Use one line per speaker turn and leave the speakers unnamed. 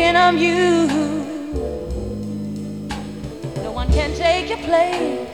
thinking of you. No one can take your place.